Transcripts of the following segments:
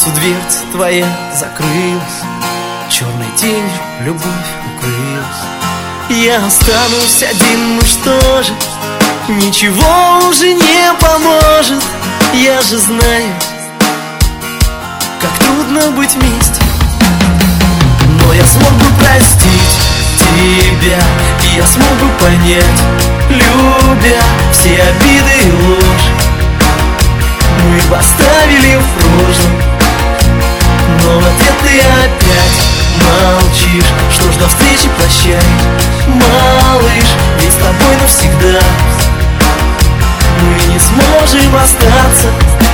ночью дверца твоя закрылась, черной тенью любовь укрылась. Я останусь один, ну что же, ничего уже не поможет. Я же знаю, как трудно быть вместе, но я смог бы простить тебя, и я смог бы понять, любя все обиды и ложь. Мы бы оставили в прошлом, но в ответ ты опять молчишь. Что ж, до встречи, прощай, малыш, ведь с тобой навсегда мы не сможем остаться.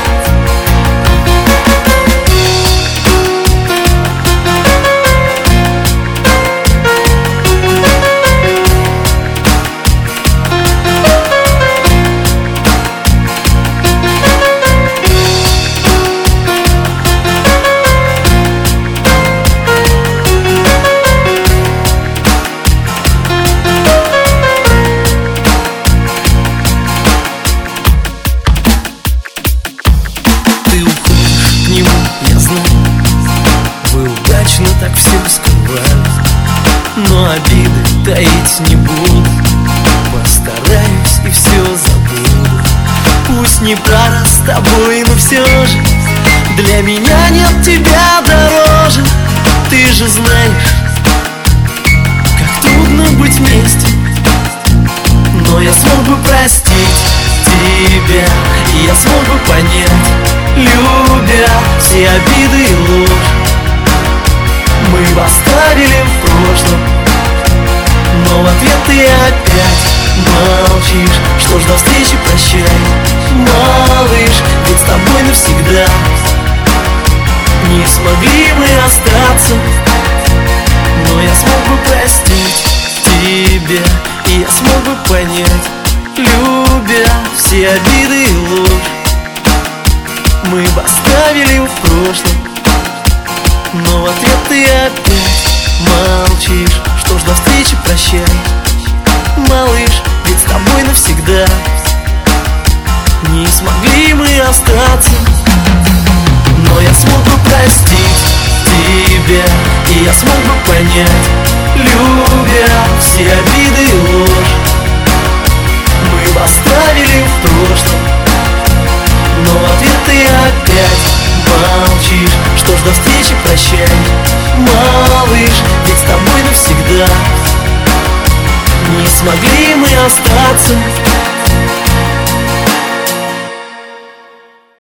Так все скрываю, но обиды таить не буду. Постараюсь и все забуду. Пусть не про раз с тобой, но все же для меня нет тебя дороже. Ты же знаешь, как трудно быть вместе, но я смог бы простить тебя, и я смог бы понять, любя все обиды и ложь. Мы бы оставили в прошлом, но в ответ ты опять молчишь. Что ж, до встречи, прощай, малыш, ведь с тобой навсегда не смогли мы остаться. Но я смог бы простить тебя, и я смог бы понять, любя все обиды и ложь. Мы бы оставили в прошлом, но в ответ ты опять молчишь. Что ж, до встречи, прощай, малыш, ведь с тобой навсегда не смогли мы остаться. Но я смог бы простить тебя, и я смог бы понять, любя все обиды и ложь. Мы бы оставили в прошлом, но в ответ ты опять молчишь. Что ж, до встречи, прощай, малыш, ведь с тобой навсегда не смогли мы остаться.